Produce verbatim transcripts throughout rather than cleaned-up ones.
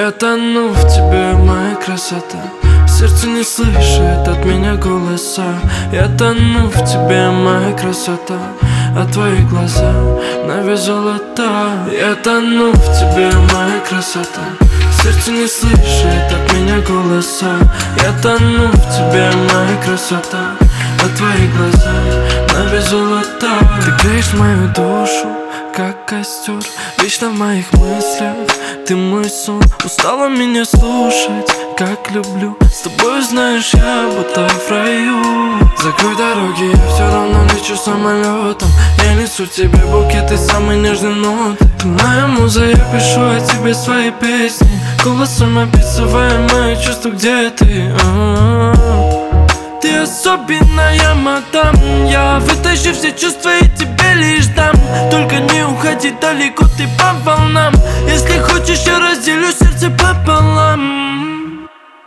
Я тону в тебе, моя красота. Сердце не слышит от меня голоса. Я тону в тебе, моя красота. А твои глаза на вес золота. Я тону в тебе, моя красота. Сердце не слышит от меня голоса. Я тону в тебе, моя красота. А твои глаза на вес золота. Ты греешь мою душу, как костер, вечно в моих мыслях, ты мой сон. Устала меня слушать, как люблю. С тобой, знаешь, я будто в раю. Закрой дороги, я все равно лечу самолетом. Я несу тебе букеты самой нежной ноты. Ты моя муза, я пишу о тебе свои песни. Голосом описывая мои чувства, где ты? А-а-а. Ты особенная, мадам. Я вытащу все чувства и тебе лишь дам. Только не уходи далеко, ты по волнам. Если хочешь, я разделю сердце пополам.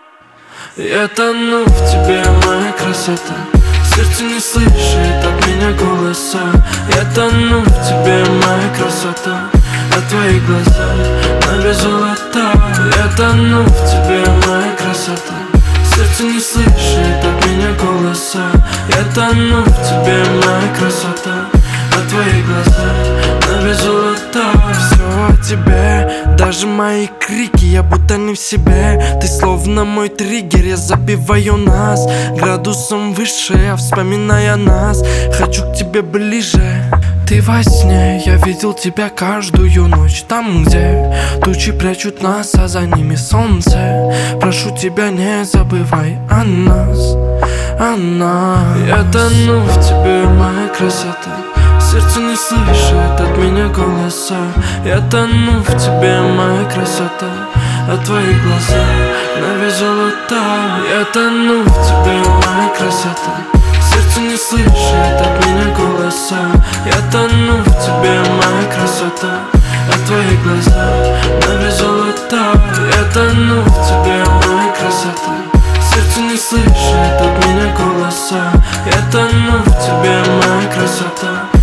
Я тону в тебе, моя красота. Сердце не слышит от меня голоса. Я тону в тебе, моя красота. А твои глаза на вес золота. Я тону в тебе, моя красота. Сердце не слышит от меня голоса. Я тону в тебе, моя красота. А твои глаза на вес золота. Все о тебе, даже мои крики, я будто не в себе. Ты словно мой триггер, я забиваю нас градусом выше, я вспоминая нас. Хочу к тебе ближе. Ты во сне, я видел тебя каждую ночь. Там, где тучи прячут нас, а за ними солнце. Прошу тебя, не забывай о нас, о нас. Я тону в тебе, моя красота. Сердце не слышит от меня голоса. Я тону в тебе, моя красота. А твои глаза на вес золота. Я тону в тебе, моя красота. Сердце не слышит от меня голоса. Я тону в тебе, моя красота. А твои глаза на вес золота. Я тону в тебе, моя красота. Сердце не слышит от меня голоса. Я тону в тебе, моя красота.